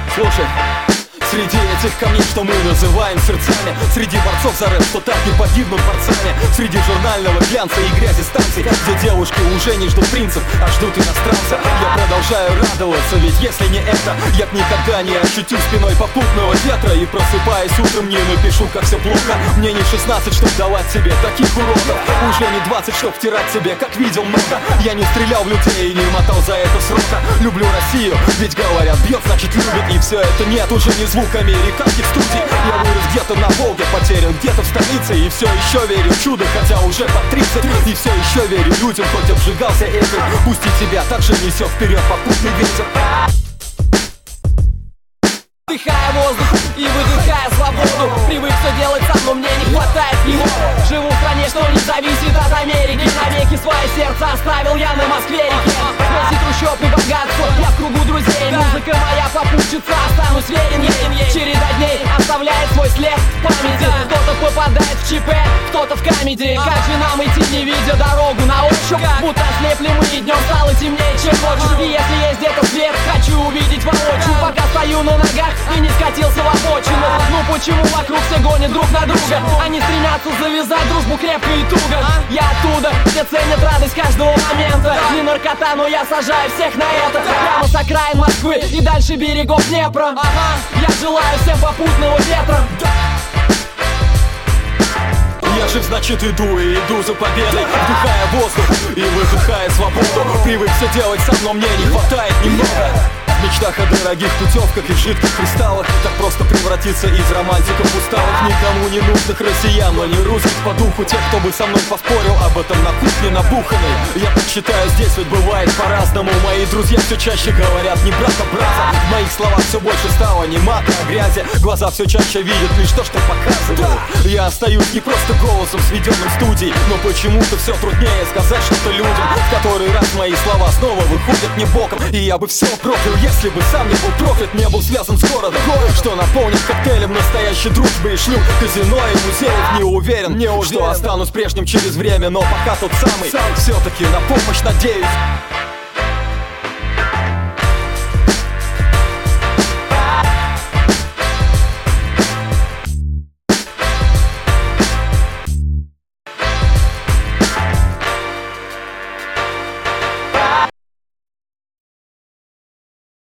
Слушай, среди этих камней, что мы называем сердцами, среди борцов за рэп, что так и погибнут борцами, среди журнального глянца и грязи станций, где девушки уже не ждут принцев, а ждут иностранца. Я продолжаю радоваться, ведь если не это, я б никогда не ощутил спиной попутного ветра. И просыпаясь утром, не напишу, как все плохо. Мне не 16, чтоб давать себе таких уроков, уже не 20, чтоб втирать себе, как видел много. Я не стрелял в людей и не мотал за это срока. Люблю Россию, ведь говорят, бьет, значит любит. И все это нет уже не звук американских студий. Я вырос где-то на Волге, потерян где-то в столице. И все еще верю в чудо, хотя уже под 30. И все еще верю людям, хоть обжигался этим. Пусть и тебя также несет вперед попутный ветер. Вдыхая воздух и выдыхая свободу, привык все делать сам, но мне не хватает его. Живу в стране, что не зависит от Америки. Навеки свое сердце оставил я на Москве-реке. Смеси трущоб и богатство, я в кругу друзей. Музыка моя попутчица, останусь верен ей. Череда дней оставляет свой след в памяти. Кто-то попадает в ЧП, кто-то в камеди. Как же нам идти, не видя дорогу на ощупь? Будто ослепли мы, и днем стало темнее, чем ночью. И если есть где-то свет, хочу увидеть воочию. Пока стою на ногах и не скатился в обочину. Ну почему вокруг все гонят друг на друга? Они стремятся завязать дружбу крепко и туго. Я оттуда, где ценят радость каждого момента. Не наркота, но я сажаю всех на это. Прямо с окраин Москвы и дальше берегов Днепра. Я желаю всем попутного ветра. Я жив, значит иду, и иду за победой. Вдыхая воздух и выдыхая свободу. Привык все делать сам, но мне не хватает немного. В мечтах о дорогих путевках и жидких кристаллах. Так просто превратиться из романтиков усталых, никому не нужных россиян, но не русских по духу. Тех, кто бы со мной поспорил об этом на кухне набуханной. Я так считаю, здесь ведь бывает по-разному. Мои друзья все чаще говорят не брат, а брата. В моих словах все больше стало не мата, а грязи. Глаза все чаще видят лишь то, что показывают. Я остаюсь не просто голосом, сведенным в студии, но почему-то все труднее сказать что-то людям. В который раз мои слова снова выходят мне боком. И я бы все проклял, если бы сам не был проклят, не был связан с городом, что наполнит коктейлем настоящей дружбы и шлюх, казино и музеев. Не уверен, что останусь прежним через время, но пока тот самый все-таки на помощь надеюсь.